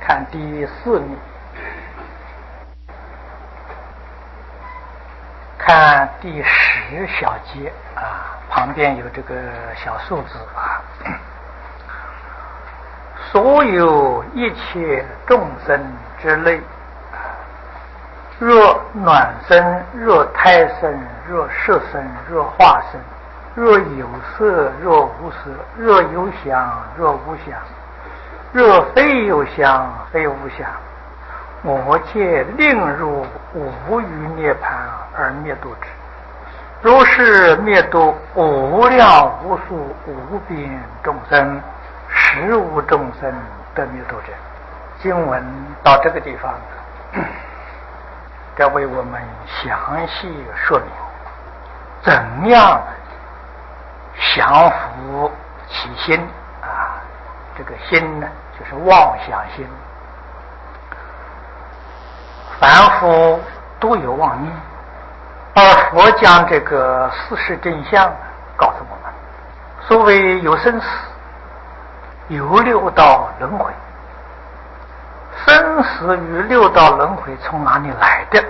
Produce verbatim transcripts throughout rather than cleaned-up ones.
看第四页，看第十小节啊，旁边有这个小数字啊。所有一切众生之类，若暖身，若胎身，若色身，若化身，若有色，若无色，若有想，若无想，若非有想，非无想，我皆令入无余涅槃而灭度之。如是灭度无量无数无边众生，实无众生得灭度者。经文到这个地方，该为我们详细说明怎样降伏起心啊，这个心呢，就是妄想心。凡夫都有妄念，而佛将这个事实真相告诉我们。所谓有生死，有六道轮回。生死与六道轮回从哪里来的？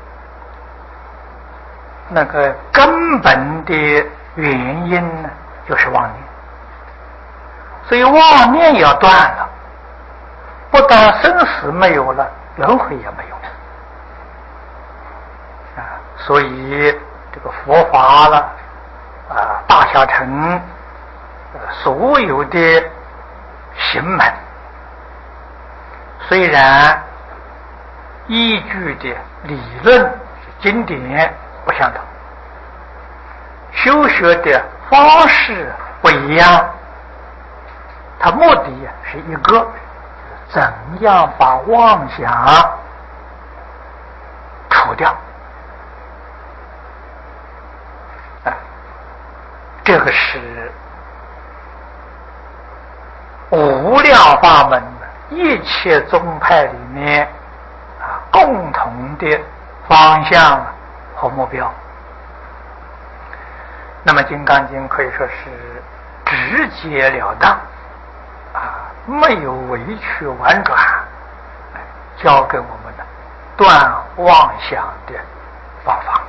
那个根本的原因呢，就是妄念。所以妄念要断了，不但生死没有了，轮回也没有了啊。所以这个佛法了啊，大小乘所有的行门，虽然依据的理论经典不相同，修学的方式不一样，它目的是一个，怎样把妄想除掉啊，这个是无量法门一切宗派里面啊共同的方向和目标。那么《金刚经》可以说是直截了当啊，没有委曲婉转，教给我们的断妄想的方法。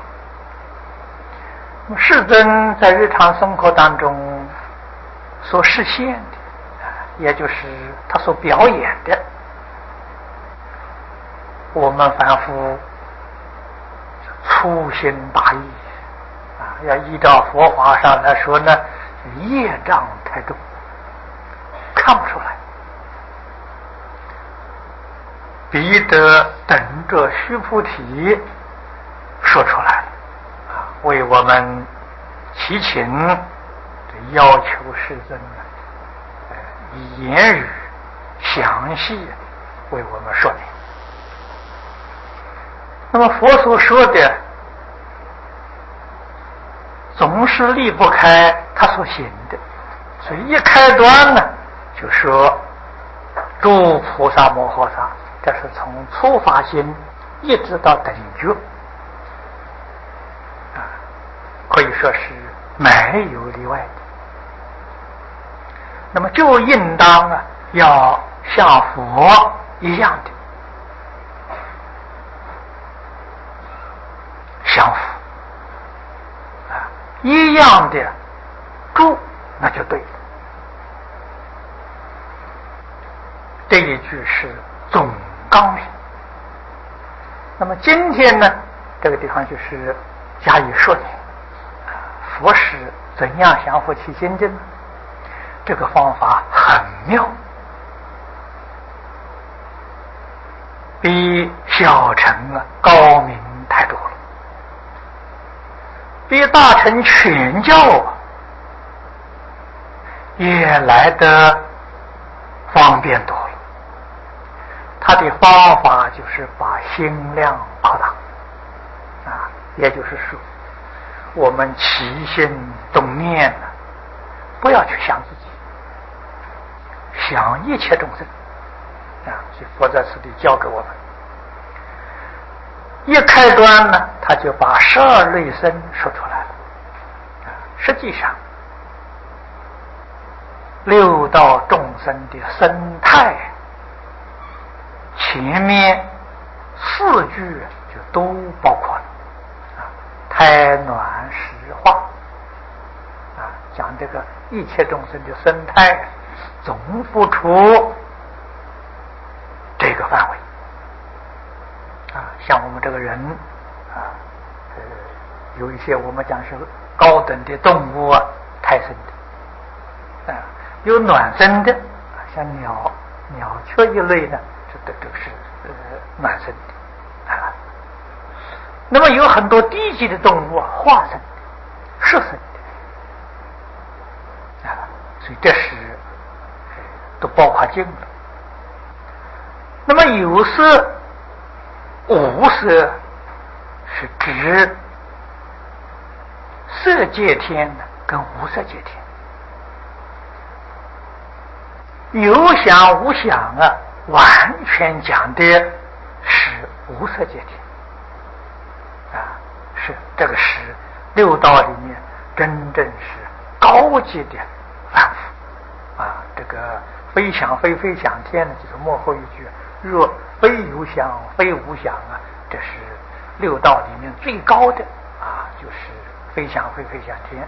世尊在日常生活当中所实现的，也就是他所表演的，我们凡夫粗心大意啊，要依照佛法上来说呢，业障太重，看不出来。彼得等着须菩提说出来了啊，为我们祈请，要求世尊呢，以言语详细为我们说明。那么佛所说的总是离不开他所行的，所以一开端呢就说诸菩萨摩诃萨，这是从初发心一直到等觉啊，可以说是没有例外的。那么就应当啊要像佛一样的降伏啊，一样的住，那就对了。这一句是总纲领。那么今天呢，这个地方就是加以说明啊，佛是怎样降伏起心的呢？这个方法很妙，比小乘啊高明太多了，比大乘全教啊也来得方便多了。他的方法就是把心量扩大啊，也就是说，我们起心动念呢，不要去想自己，想一切众生啊，所以佛在此地教给我们。一开端呢，他就把十二类身说出来了啊，实际上六道众生的生态前面四句就都包括了啊，胎暖湿化啊，讲这个一切众生的生态总不出这个范围啊，像我们这个人啊，呃，有一些我们讲是高等的动物啊，胎生的啊，有卵生的，像鸟、鸟雀一类的，这这这是呃卵生的啊。那么有很多低级的动物啊，化生的、湿生的啊，所以这是都包括进了。那么有色、无色是指色界天跟无色界天。有想无想啊，完全讲的是无色界天啊，是这个是六道里面真正是高级的凡夫啊。这个非想非非想天呢，就是末后一句，若非有想非无想啊，这是六道里面最高的啊，就是非想非非想天。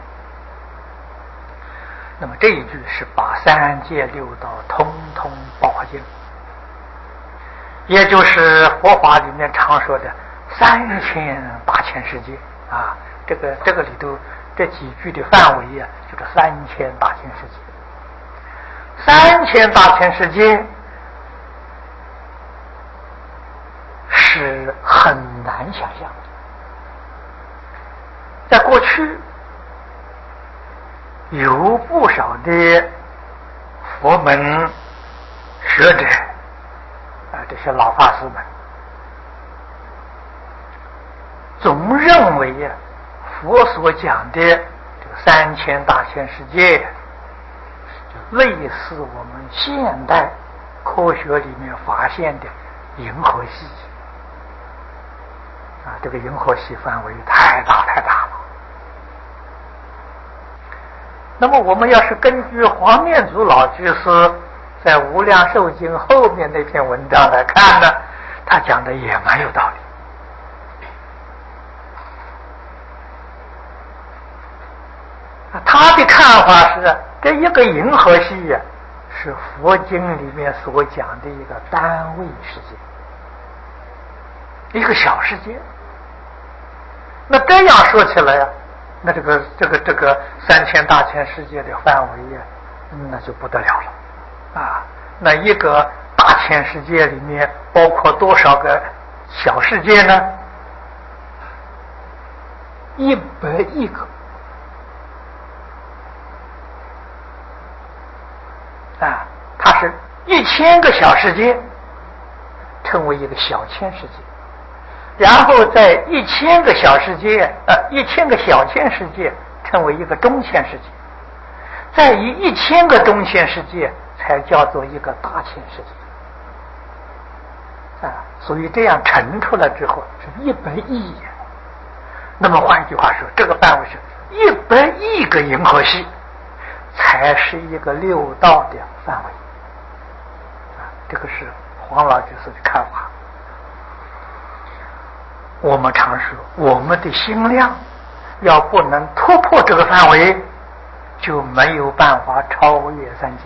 那么这一句是把三界六道通通包括进，也就是佛法里面常说的三千大千世界啊。这个这个里头这几句的范围啊，就是三千大千世界。三千大千世界是很难想象的，在过去有不少的佛门学者啊，这些老法师们总认为呀、啊，佛所讲的这个三千大千世界，就类似我们现代科学里面发现的银河系啊，这个银河系范围太大太大了。那么我们要是根据黄念祖老居士在《无量寿经》后面那篇文章来看呢，他讲的也蛮有道理。他的看法是，这一个银河系呀、啊，是佛经里面所讲的一个单位世界，一个小世界。那这样说起来呀、啊，那这个这个这个三千大千世界的范围呀、啊，那就不得了了啊！那一个大千世界里面包括多少个小世界呢？一百亿个啊！它是一千个小世界称为一个小千世界，然后在一千个小世界呃一千个小千世界称为一个中千世界，再以一千个中千世界才叫做一个大千世界啊！所以这样乘出来之后是一百亿呀。那么换句话说，这个范围是一百亿个银河系才是一个六道的范围啊！这个是黄老居士的看法。我们常说，我们的心量要不能突破这个范围，就没有办法超越三界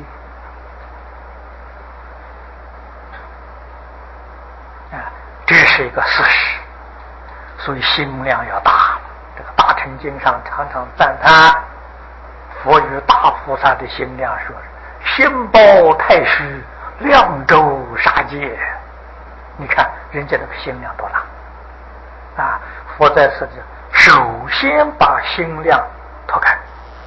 啊！这是一个事实。所以心量要大了。这个大乘经上常常赞叹佛与大菩萨的心量，说心包太虚，量周杀界。你看人家这个心量多大啊！佛在此地首先把心量拓开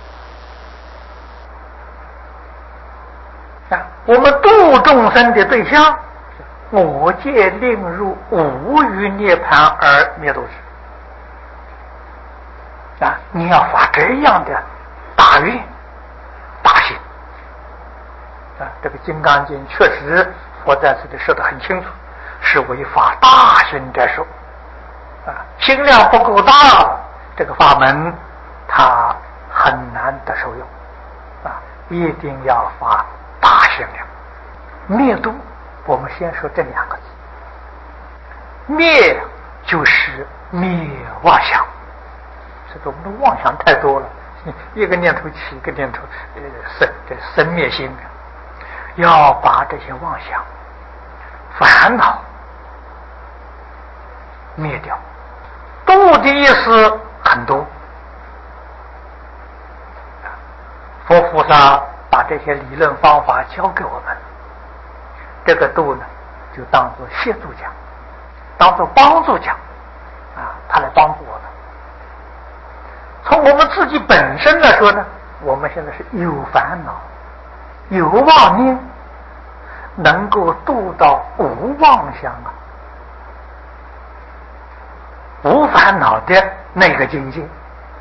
啊！我们度众生的对象，我界令入无余涅盘而灭度之啊！你要发这样的大愿大心啊！这个《金刚经》确实佛在此地说得很清楚，是为发大心者说啊！心量不够大，这个法门它很难得受用啊！一定要发大心量。灭度，我们先说这两个字灭就是灭妄想。这个我们的妄想太多了，一个念头起，一个念头呃生，这生灭心，要把这些妄想、烦恼灭掉。度的意思很多，佛菩萨把这些理论方法教给我们，这个度呢，就当作协助讲，当作帮助讲，啊，他来帮助我们。从我们自己本身来说呢，我们现在是有烦恼、有妄念，能够度到无妄想啊，无烦恼的那个境界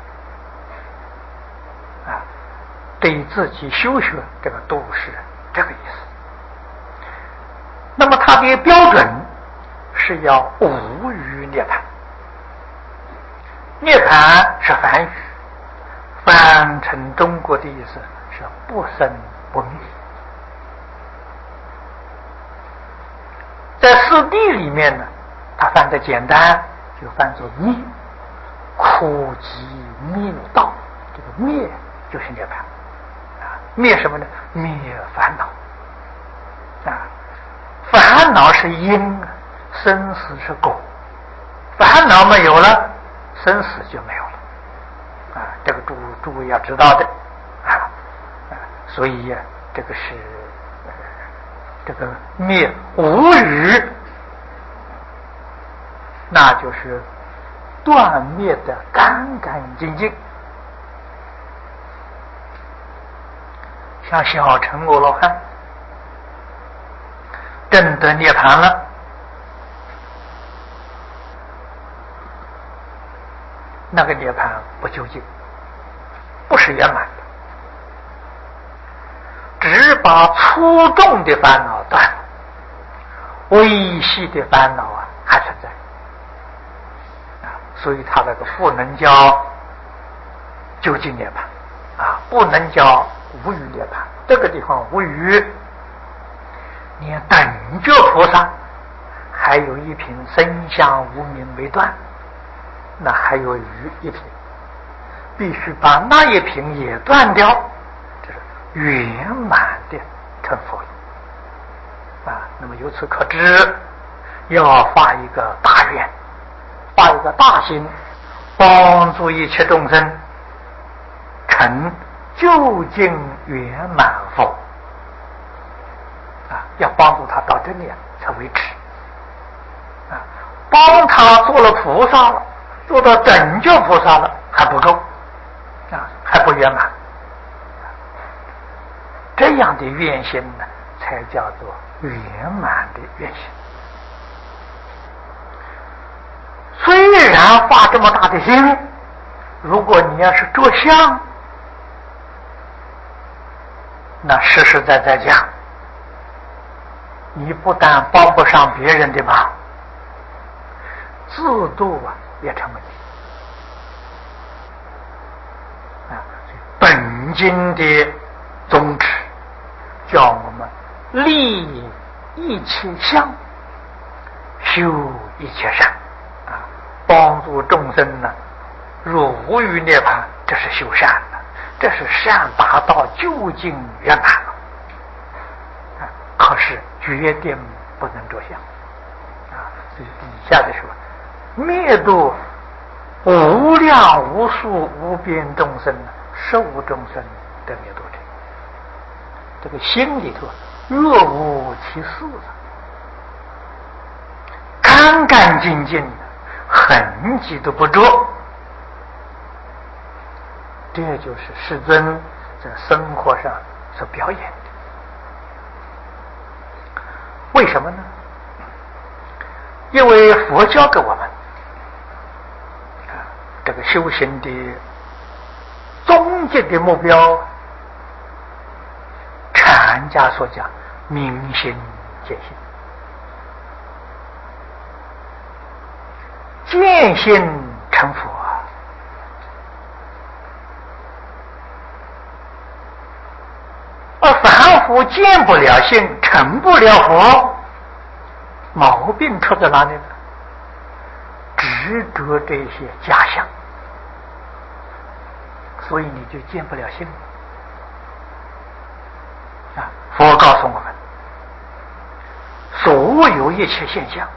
啊，对于自己修学这个度是这个意思。那么它的标准是要无余涅槃。涅槃是梵语，翻成中国的意思是不生不灭。在四谛里面呢，它翻得简单，就翻作灭，苦集灭道。这个灭就是涅槃啊，灭什么呢？灭烦恼啊，烦恼是因，生死是果，烦恼没有了，生死就没有了啊，这个诸诸位要知道的啊，所以呀、啊，这个是、呃、这个灭无余，那就是断灭的干干净净。像小乘阿罗汉证得涅槃了，那个涅槃不究竟，不是圆满的，只把粗重的烦恼断了，微细的烦恼啊还存在啊，所以他那个不能叫究竟涅槃啊，不能叫无余涅槃。这个地方无余，连等觉菩萨还有一品身相无明没断，那还有余一品，必须把那一品也断掉，这是圆满的成佛了啊。那么由此可知，要发一个大愿，发一个大心，帮助一切众生成究竟圆满佛啊，要帮助他到这里才为止啊，帮他做了菩萨了，做到拯救菩萨了还不够啊，还不圆满。这样的愿心呢，才叫做圆满的愿心。虽然发这么大的心，如果你要是着相，那实实在在讲，你不但帮不上别人的忙，自度啊也成问题啊。本经的宗旨叫我们立一切相，修一切善啊，帮助众生呢入无余涅槃，这是修善的，这是善达到究竟圆满了啊。可是决定不能着相啊。这是底下的说，灭度无量无数无边众生，十无众生的灭度者，这个心里头若无其事，干干净净的，痕迹都不着。这就是世尊在生活上所表演的。为什么呢？因为佛教给我们啊，这个修行的终极的目标，禅家所讲明心见性，见性成佛。而凡夫见不了性，成不了佛，毛病出在哪里呢？ 执着这些假象，所以你就见不了性了。啊，佛告诉我们，所有一切现象，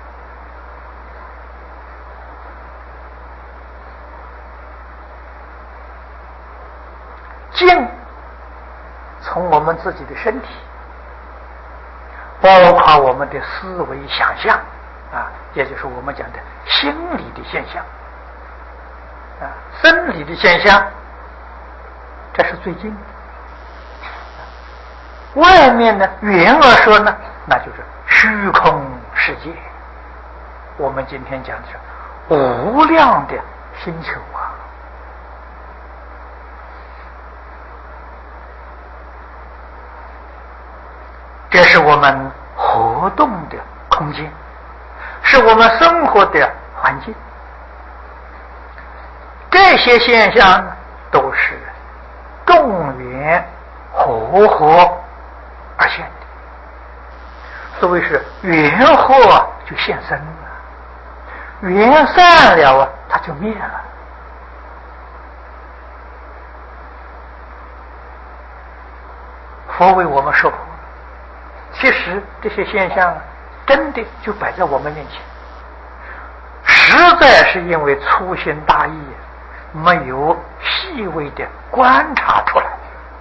境从我们自己的身体，包括我们的思维想象啊，也就是我们讲的心理的现象啊，生理的现象，这是最近的。外面呢，远而说呢，那就是虚空世界。我们今天讲的是无量的星球啊，这是我们活动的空间，是我们生活的环境。这些现象都是众缘和合而现的。所谓是缘合就现身了，缘散了啊，它就灭了。佛为我们说法，其实这些现象真的就摆在我们面前，实在是因为粗心大意，没有细微的观察出来。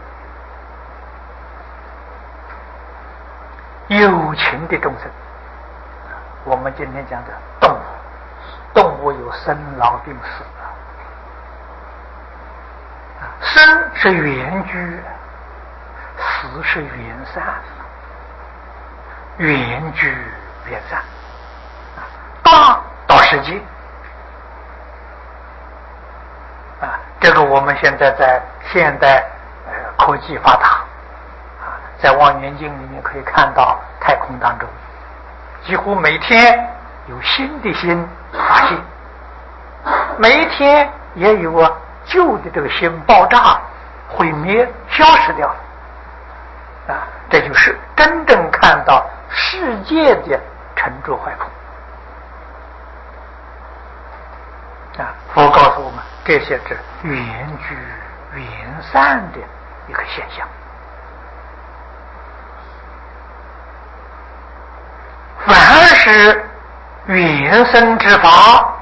有情的众生，我们今天讲的动物，动物有生老病死啊，生是缘聚，死是缘散，缘聚缘散，大到世界啊，这个我们现在在现代呃科技发达啊，在望远镜里面可以看到太空当中，几乎每天有新的星发现，每一天也有啊旧的这个星爆炸毁灭消失掉了啊，这就是真正看到世界的沉着坏空啊。佛告诉我们，这些是缘聚缘散的一个现象。反而是缘生之法，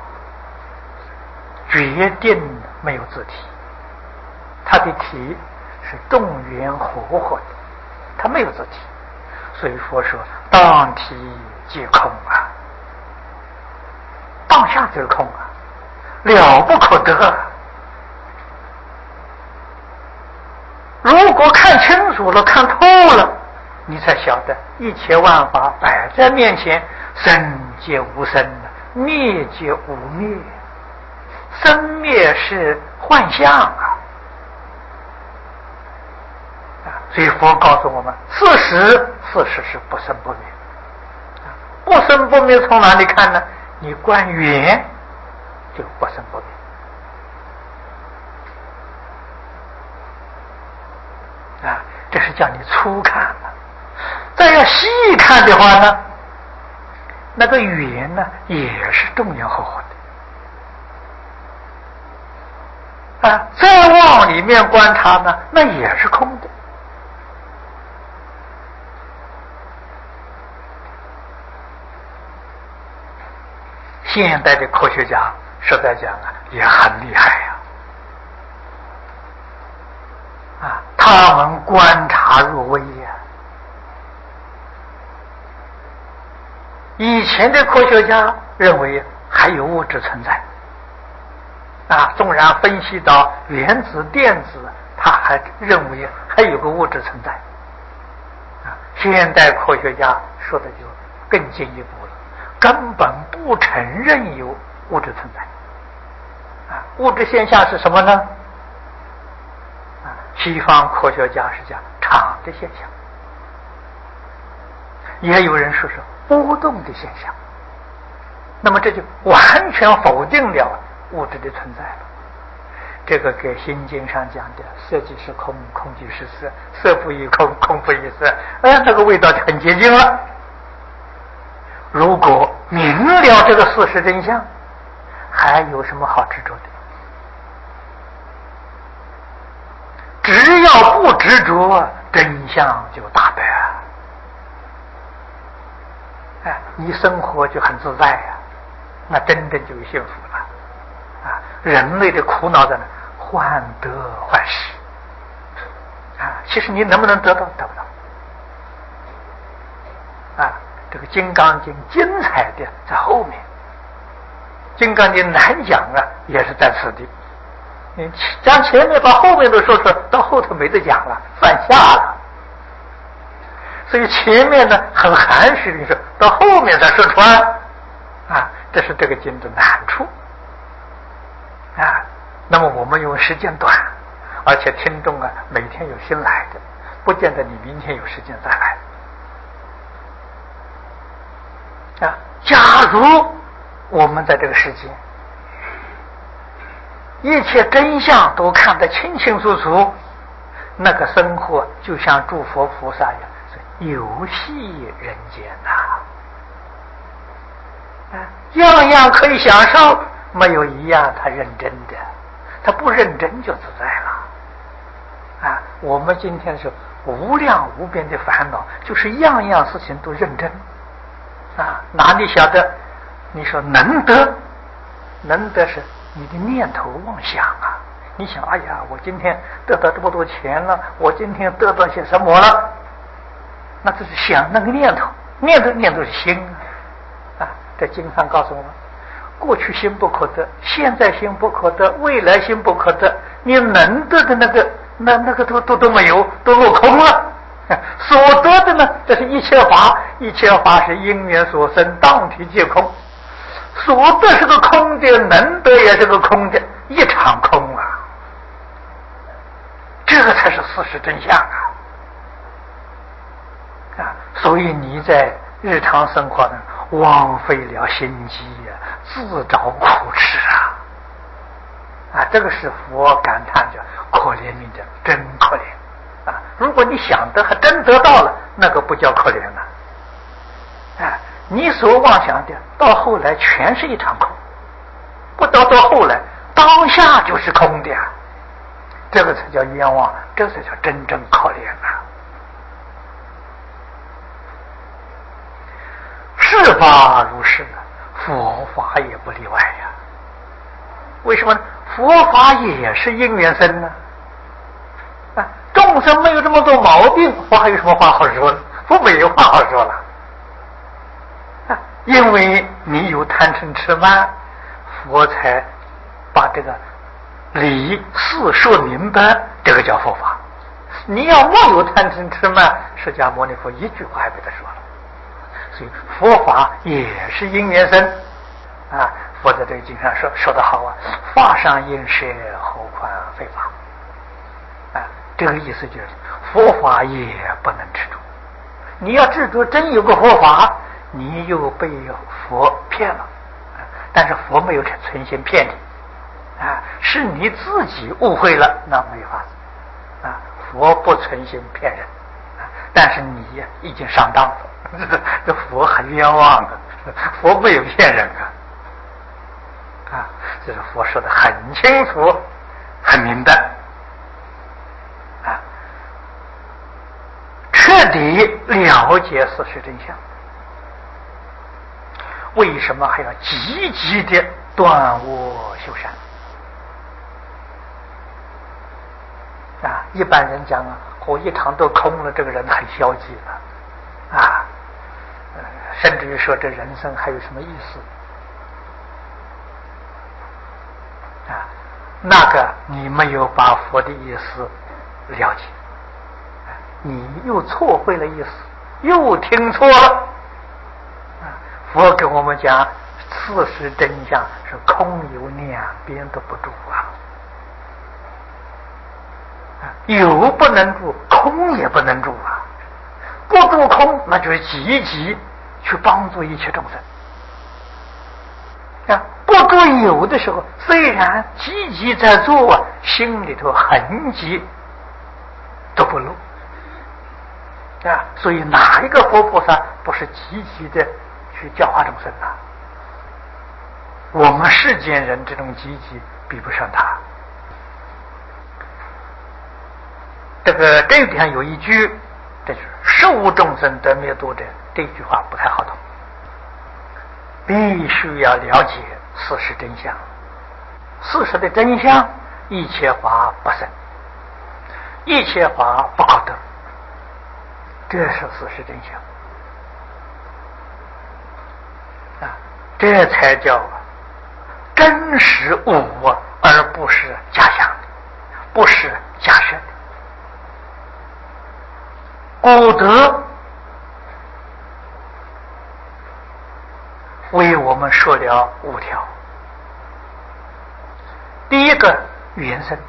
决定没有自体，它的体是众缘和合的，它没有自体。所以佛说当体即空啊，当下就是空啊，了不可得。如果看清楚了，看透了，你才晓得一切万法摆在面前，生皆无生，灭皆无灭，生灭是幻象啊！所以佛告诉我们，事实事实是不生不灭，不生不灭从哪里看呢？你观缘就不生不灭。啊，这是叫你粗看了。再要细看的话呢，那个缘呢也是众缘和合的啊。再往里面观察呢，那也是空的。现代的科学家实在讲啊，也很厉害呀、啊。啊，他们观察入微呀、啊。以前的科学家认为还有物质存在，啊，纵然分析到原子、电子，他还认为还有个物质存在。啊，现代科学家说的就更进一步了，根本不承认有物质存在。啊，物质现象是什么呢？啊，西方科学家是讲场的现象，也有人说是波动的现象。那么这就完全否定了物质的存在了。这个给心经上讲的色即是空，空即是色，色不异空，空不异色，哎，这个味道就很接近了。如果明了这个事实真相， 还有什么好执着的？只要不执着，真相就大白啊！哎，你生活就很自在呀、啊，那真正就幸福了啊！人类的苦恼在哪？患得患失啊！其实你能不能得到？得不到啊！这个《金刚经》精彩的在后面，《金刚经》难讲啊，也是在此地。你讲前面把后面都说出来，到后头没得讲了，犯下了。所以前面呢很含蓄的说，到后面才说出来啊，这是这个经的难处啊。那么我们因为时间短，而且听众啊每天有新来的，不见得你明天有时间再来啊。假如我们在这个世界一切真相都看得清清楚楚，那个生活就像诸佛菩萨一样，游戏人间呐、啊，样样可以享受，没有一样他认真的，他不认真就自在了啊。我们今天是无量无边的烦恼，就是样样事情都认真啊，哪里晓得？你说能得，能得是你的念头妄想啊！你想，哎呀，我今天得到这么多钱了，我今天得到些什么了？那这是想那个念头，念头念头是心啊！啊，在经上告诉我们，过去心不可得，现在心不可得，未来心不可得，你能得的那个，那那个都都都没有，都落空了。所得的呢，这是一切法，一切法是因缘所生，当体皆空。所得是个空的，能得也是个空的，一场空啊！这个才是事实真相啊！啊，所以你在日常生活呢，枉费了心机呀、啊，自找苦吃啊！啊，这个是佛感叹着可怜悯者，真可怜啊！如果你想得还真得到了，那个不叫可怜了啊！你所妄想的，到后来全是一场空，不到到后来，当下就是空的呀！这个才叫冤枉，这才叫真正可怜啊！是法如是，佛法也不例外呀。为什么呢？佛法也是因缘生呢。啊，众生没有这么多毛病，佛还有什么话好说呢？佛没有话好说了。啊，因为你有贪嗔痴慢，佛才把这个理事说明白，这个叫佛法。你要没有贪嗔痴慢，释迦牟尼佛一句话也没得说了。所以佛法也是因缘生啊！佛在这个经上说说得好啊，法上应舍，何况非法啊！这个意思就是佛法也不能执着。你要执着真有个佛法，你又被佛骗了，但是佛没有存心骗你啊，是你自己误会了，那没法子啊！佛不存心骗人啊，但是你已经上当了。这佛很冤枉啊！佛没有骗人啊！啊，这是佛说的很清楚、很明白啊，彻底了解事实真相。为什么还要积极的断恶修善啊？一般人讲啊，我一场都空了，这个人很消极了啊。甚至于说这人生还有什么意思啊？那个你没有把佛的意思了解，你又错会了意思，又听错了啊！佛跟我们讲事实真相是空有两边都不住啊，有不能住，空也不能住啊！不住空，那就是积极去帮助一切众生啊！不住有的时候，虽然积极在做啊，心里头痕迹都不露啊！所以哪一个佛菩萨不是积极的去教化众生啊？ 我们世间人这种积极比不上他。这个这一点有一句，这就是事无众生得灭度者，这句话不太好懂，必须要了解事实真相。事实的真相，一切法不生，一切法不可得，这是事实真相啊！这才叫真实无我，而不是假想的，不是假设的。古德为我们说了五条。第一个缘生，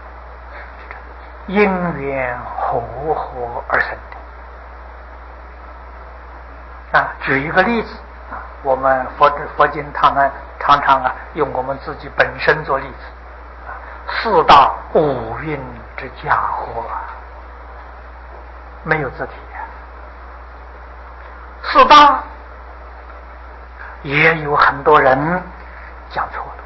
因缘和合而生的啊。举一个例子啊，我们佛佛经他们常常啊用我们自己本身做例子啊，四大五蕴之家伙啊，没有字体啊。四大也有很多人讲错了。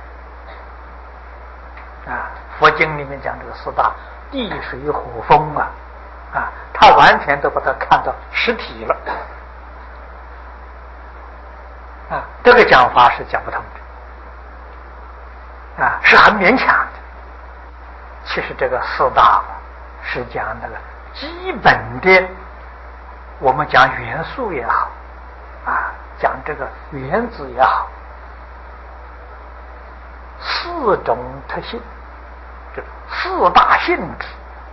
啊，佛经里面讲这个四大，地水火风啊，啊，他完全都把它看到实体了，啊，这个讲法是讲不通的，啊，是很勉强的。其实这个四大是讲那个基本的，我们讲元素也好，啊，讲这个原子也好，四种特性，这四大性质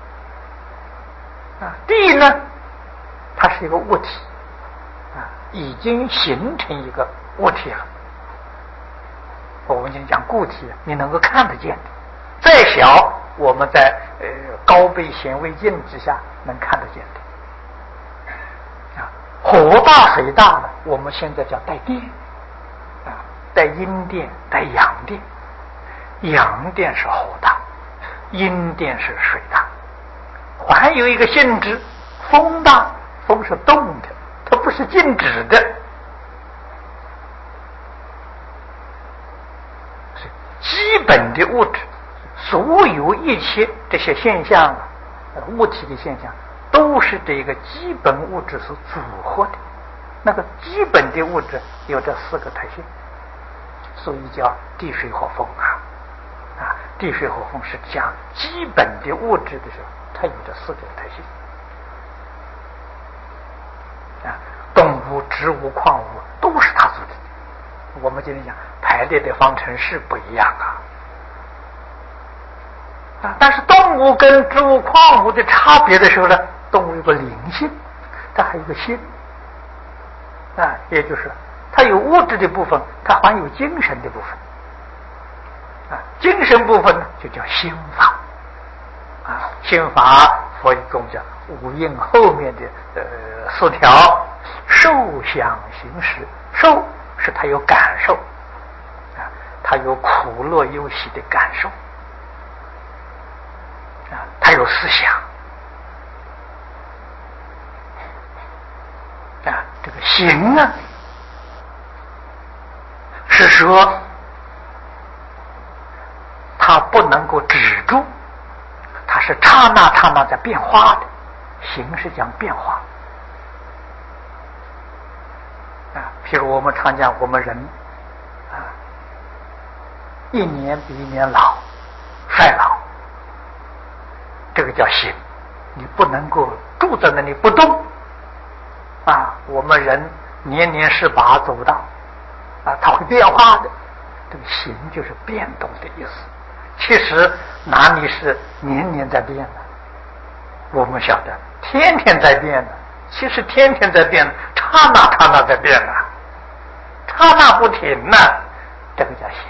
啊。地呢，它是一个物体啊，已经形成一个物体了。我们今天讲固体，你能够看得见的，再小，我们在呃高倍显微镜之下能看得见的啊。火大水大呢，我们现在叫带电啊，带阴电，带阳电。阳电是火大，阴电是水大。还有一个性质，风大，风是动的，它不是静止的。基本的物质，所有一切这些现象，物体的现象，都是这个基本物质所组合的。那个基本的物质有这四个特性，所以叫地水火风啊。啊，地水火风是讲基本的物质的时候，它有这四种特性啊。动物、植物、矿物都是它组成的。我们今天讲排列的方程式不一样啊，啊，但是动物跟植物、矿物的差别的时候呢，动物有个灵性，它还有个心啊，也就是它有物质的部分，它还有精神的部分。啊，精神部分呢，就叫心法啊。心法，佛中讲五蕴后面的呃四条，受想行识。受是他有感受啊，他有苦乐忧喜的感受啊，他有思想啊。这个行呢，是说它不能够止住，它是刹那刹那在变化的。形是讲变化啊，譬如我们常讲，我们人啊，一年比一年老，衰老，这个叫形。你不能够住在那里不动啊。我们人年年十八走不到啊，它会变化的。这个形就是变动的意思。其实哪里是年年在变呢？我们晓得天天在变呢，其实天天在变，刹那刹那在变呢，刹那不停呢，这个叫心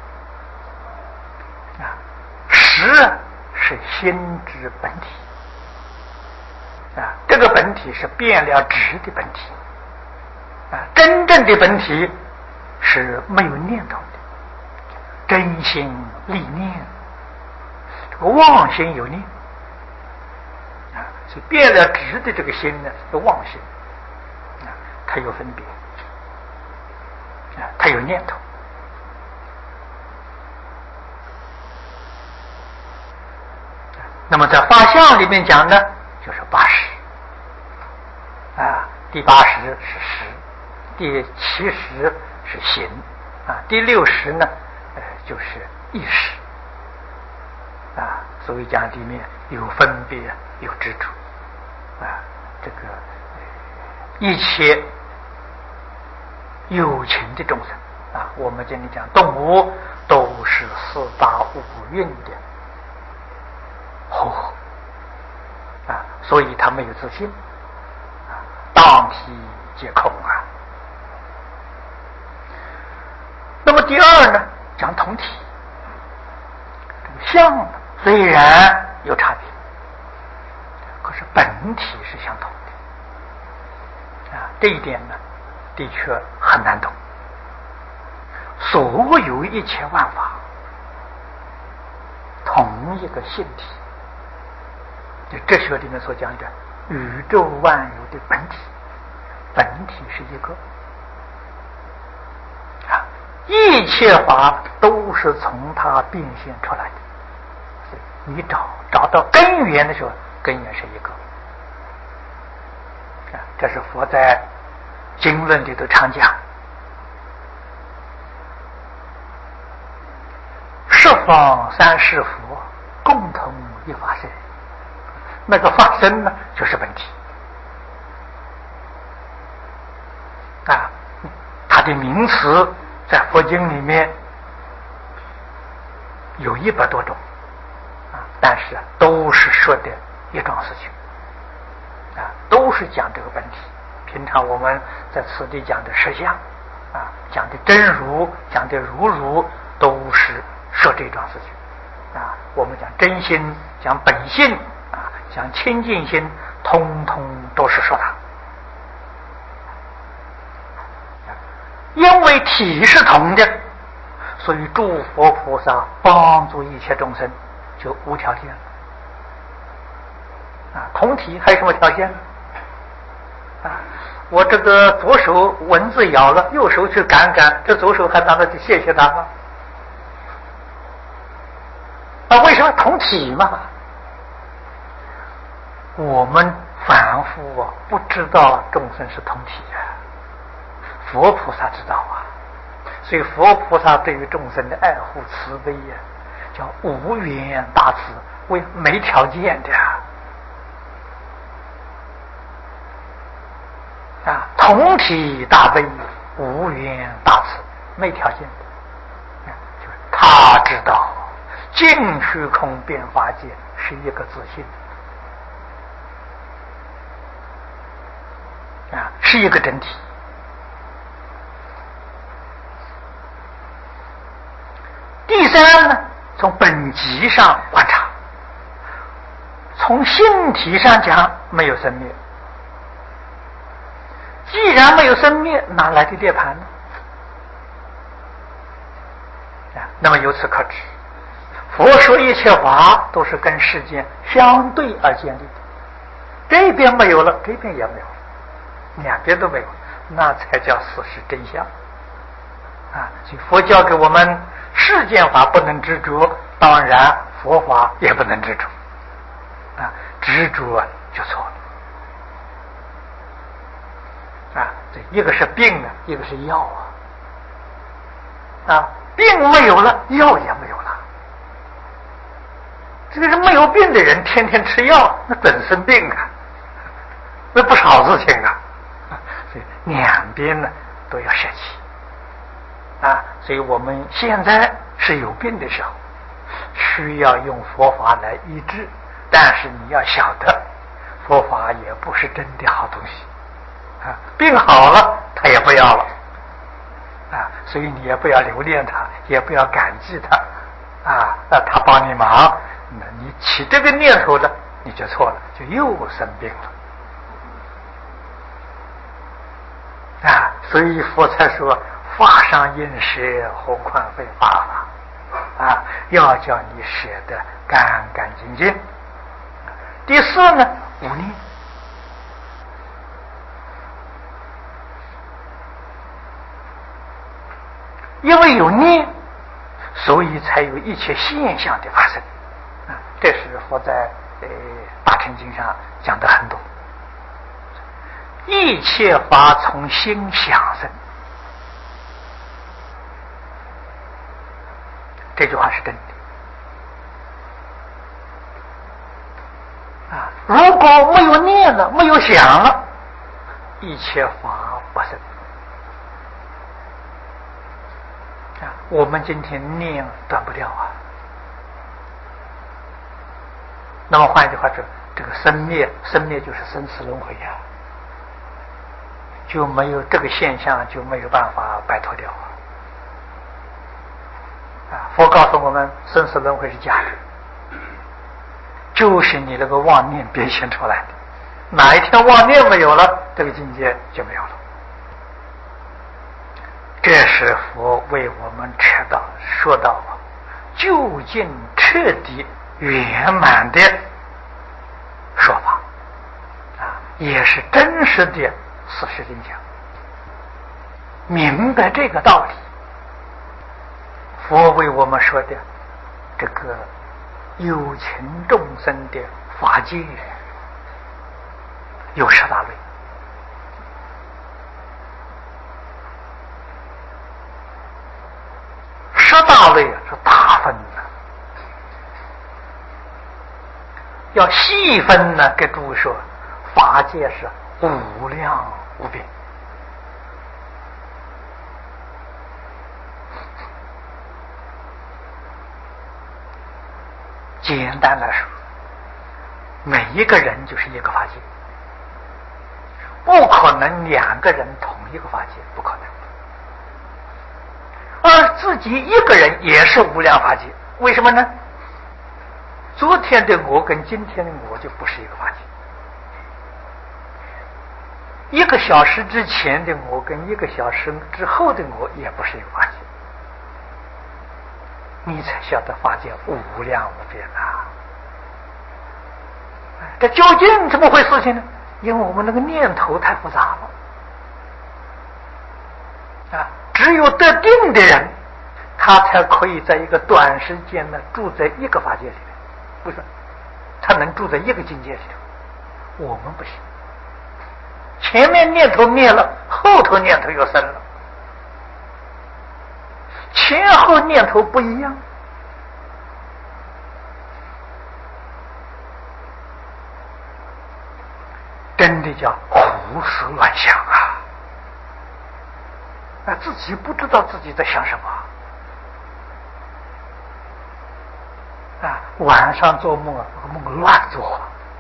啊。识是心之本体啊，这个本体是变了质的本体啊，真正的本体是没有念头的。真心立念，这个妄心有念啊，所以变了质的这个心呢，是妄心啊，它有分别啊，它有念头在法相里面讲呢，就是八十啊，第八十是识，第七十是行啊，第六十呢，呃，就是意识啊，所以讲里面有分别，有执着啊，这个一切有情的众生啊，我们这里讲动物都是四大五蕴的合合啊，所以他没有自信啊，当体皆空啊。那么第二呢，讲同体，这个相虽然有差别，可是本体是相同的啊，这一点呢，的确很难懂。所有一切万法，同一个性体，就哲学里面所讲的宇宙万有的本体，本体是一个啊，一切法都是从它变现出来的。你找找到根源的时候，根源是一个啊，这是佛在经论里头常讲。十方三世佛，共同一法身。那个法身呢，就是本体啊。它的名词在佛经里面有一百多种啊，但是都是说的一桩事情啊，都是讲这个本体。平常我们在此地讲的实相啊，讲的真如，讲的如如，都是说这桩事情啊。我们讲真心，讲本性啊，讲清净心，通通都是说它。因为体是同的，所以诸佛菩萨帮助一切众生就无条件啊。同体还有什么条件啊？我这个左手蚊子咬了，右手去赶赶，这左手还拿着去谢谢他吗？啊，为什么同体嘛？我们凡夫啊，不知道众生是同体啊，佛菩萨知道啊，所以佛菩萨对于众生的爱护慈悲呀、啊，叫无缘大慈，为没条件的啊。啊，同体大悲，无缘大慈，没条件的，就是他知道净虚空变化界是一个自性啊，是一个整体。第三呢，从本质上观察，从性体上讲，没有生灭。既然没有生灭，哪来的涅槃呢？啊，那么由此可知，佛说一切法都是跟世间相对而建立的，这边没有了，这边也没有了，两边都没有，那才叫事实真相啊！所以佛教给我们世间法不能执着，当然佛法也不能执着啊，执着就错了。啊，这一个是病啊，一个是药啊。啊，病没有了，药也没有了。这个是没有病的人，天天吃药，那准生病啊，那不少事情啊。所以两边呢都要舍弃。啊，所以我们现在是有病的时候，需要用佛法来医治，但是你要晓得，佛法也不是真的好东西。啊，病好了他也不要了啊，所以你也不要留恋他，也不要感激他啊，那他帮你忙，那你起这个念头了，你就错了，就又生病了啊。所以佛才说法上应舍，何况非法啊，要叫你舍得干干净净。第四呢，无念。因为有念，所以才有一切现象的发生啊！这是佛在在《大乘经》上讲的很多，一切法从心想生，这句话是真的啊！如果没有念了，没有想了，一切法不生啊！我们今天念断不掉啊。那么换一句话说，这个生灭，生灭就是生死轮回呀、啊，就没有这个现象，就没有办法摆脱掉啊！啊，佛告诉我们，生死轮回是假的，就是你那个妄念变现出来的。哪一天妄念没有了，这个境界就没有了。这是佛为我们彻道说到究竟彻底圆满的说法啊，也是真实的事实真相。明白这个道理，佛为我们说的这个有情众生的法界有十大类。十大类是大分的，要细分呢，给诸位说，法界是无量无边。简单来说，每一个人就是一个法界，不可能两个人同一个法界，不可能。而自己一个人也是无量法界，为什么呢？昨天的我跟今天的我就不是一个法界，一个小时之前的我跟一个小时之后的我也不是一个法界，你才晓得法界无量无边啊！这究竟怎么回事情呢？因为我们那个念头太复杂了啊！只有得定的人，他才可以在一个短时间呢住在一个法界里面，不是？他能住在一个境界里头，我们不行。前面念头灭了，后头念头又生了，前后念头不一样。真的叫胡思乱想啊！啊，自己不知道自己在想什么啊！晚上做梦，梦乱做，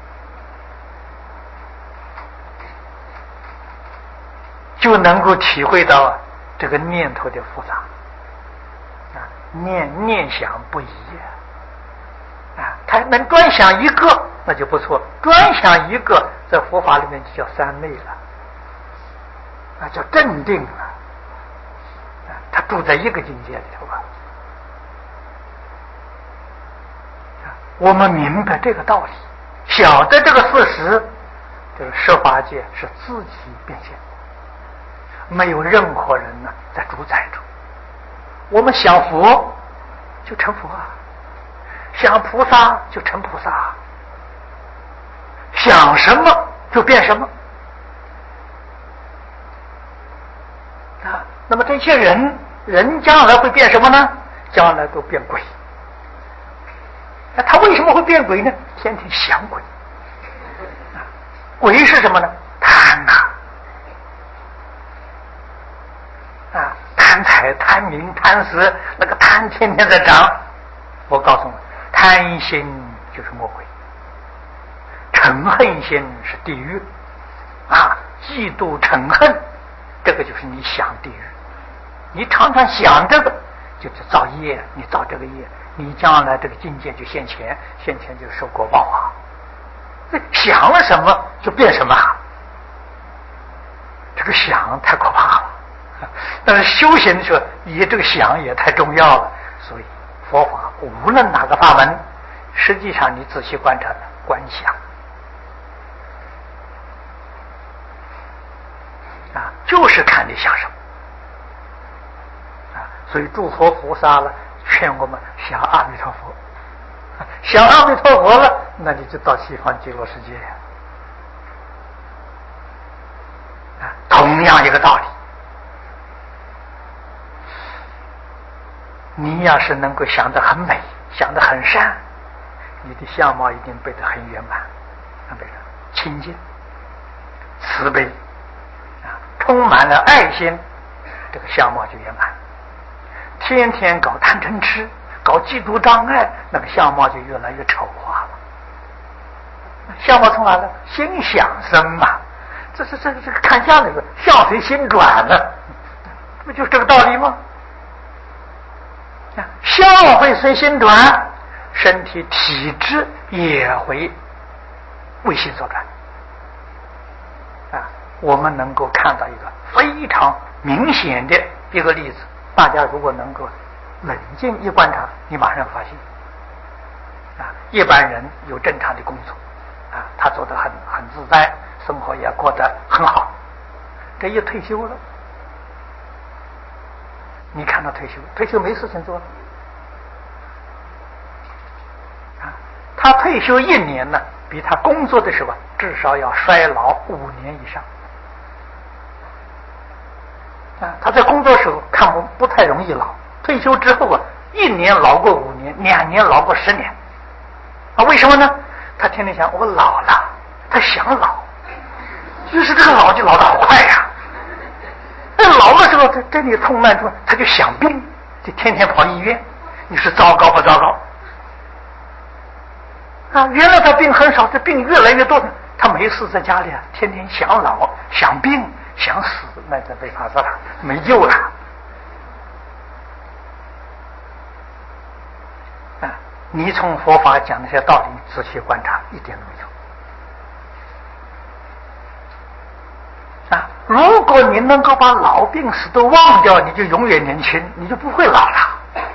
就能够体会到这个念头的复杂啊，念念想不一啊，他能专想一个那就不错，专想一个在佛法里面就叫三昧了，啊，叫镇定了，啊，他住在一个境界里头啊。我们明白这个道理，晓得这个事实，这个十法界是自己变现，没有任何人呢在主宰着。我们想佛就成佛啊，想菩萨就成菩萨，想什么就变什么啊。那么这些人人将来会变什么呢？将来都变鬼。那他为什么会变鬼呢？天天想鬼。鬼是什么呢？贪呐！啊，贪财、贪名、贪食，那个贪天天在长。我告诉你，贪心就是魔鬼，嗔恨心是地狱啊！嫉妒、嗔恨，这个就是你想地狱。你常常想这个，就是造业，你造这个业，你将来这个境界就现前，现前就受果报啊！想了什么就变什么啊！这个想太可怕了。但是修行的时候，也这个想也太重要了。所以佛法无论哪个法门，实际上你仔细观察，观想啊，就是看你想什么啊。所以诸佛菩萨了，劝我们想阿弥陀佛想阿弥陀佛了，那你就到西方极乐世界呀。啊，同样一个道理。你要是能够想得很美，想得很善，你的相貌一定变得很圆满，很美清净、慈悲啊，充满了爱心，这个相貌就圆满。天天搞贪嗔痴，搞嫉妒障碍，那个相貌就越来越丑化了。相貌从哪来？心想生嘛，这是这个这个看相那个相随心转了，不就是这个道理吗？相会随心转，身体体质也会为心所转啊。我们能够看到一个非常明显的一个例子，大家如果能够冷静一观察，你马上发现啊，一般人有正常的工作啊，他做得很很自在，生活也过得很好，这一退休了，你看到退休退休没事情做了啊，他退休一年呢，比他工作的时候至少要衰老五年以上啊。他在工作时候看不不太容易老，退休之后啊，一年老过五年，两年老过十年啊。为什么呢？他天天想我老了，他想老，于是这个老就老得好快呀、啊。那老的时候，他这里痛难处，他就想病，就天天跑医院。你说糟糕不糟糕？啊，原来他病很少，这病越来越多，他没事在家里啊，天天想老、想病、想死，那就没法子了，没救了。啊，你从佛法讲那些道理仔细观察，一点都没有。啊，如果你能够把老病死都忘掉，你就永远年轻，你就不会老了。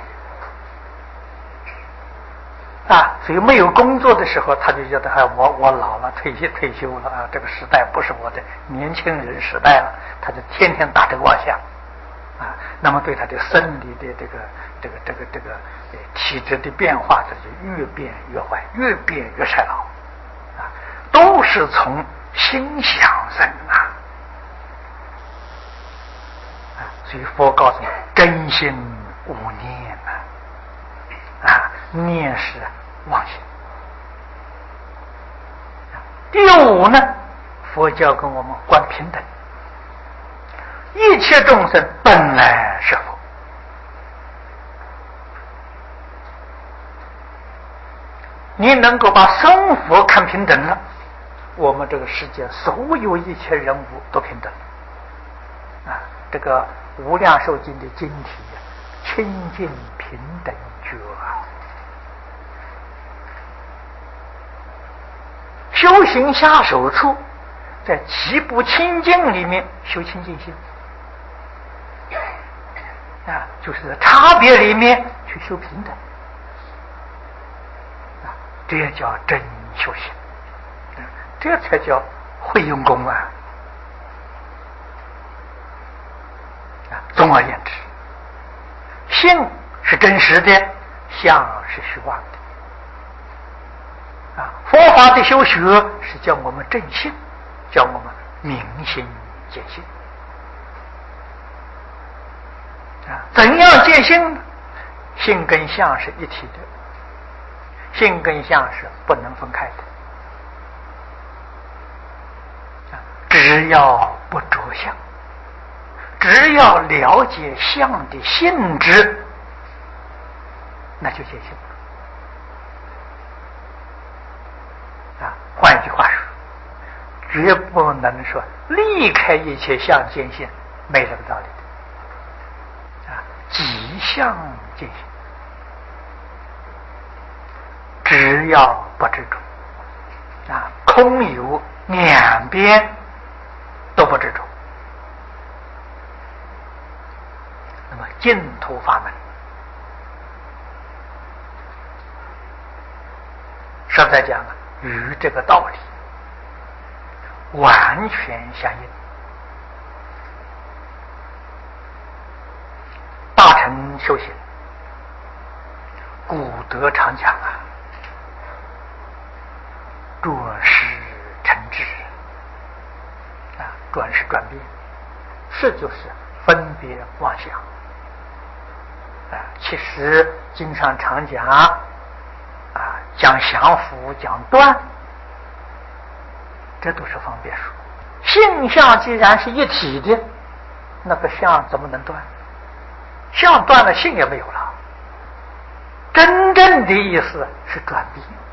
啊，所以没有工作的时候，他就觉得哎，我我老了，退休退休了啊，这个时代不是我的年轻人时代了，他就天天打这个妄想啊。那么对他的生理的这个这个这个这个体质的变化，这就越变越坏，越变越衰老啊，都是从心想生啊。所以佛告诉你，真心无念啊，啊，念是妄心。第五呢，佛教跟我们观平等，一切众生本来是佛。你能够把生佛看平等了，我们这个世界所有一切人物都平等啊。这个无量寿经的经题啊，清净平等觉啊，修行下手处，在极不清净里面修清净心啊，就是在差别里面去修平等啊，这叫真修行，这才叫会用功啊。总而言之，性是真实的，相是虚妄的。啊，佛法的修学是叫我们正性，叫我们明心见性。啊，怎样见性呢？性跟相是一体的，性跟相是不能分开的。啊，只要不着相。只要了解相的性质，那就见性了。啊，换一句话说，绝不能说离开一切相见性，没这个道理的。啊，即相见性，只要不执着，啊，空有两边都不执着。那么净土法门实在讲啊，与这个道理完全相应。大乘修行，古德常讲啊， 转识成智啊，转是转变，是就是分别妄想啊。其实经常常讲啊，讲降伏，讲断，这都是方便说。性相既然是一体的，那个相怎么能断？相断了，性也没有了。真正的意思是转变。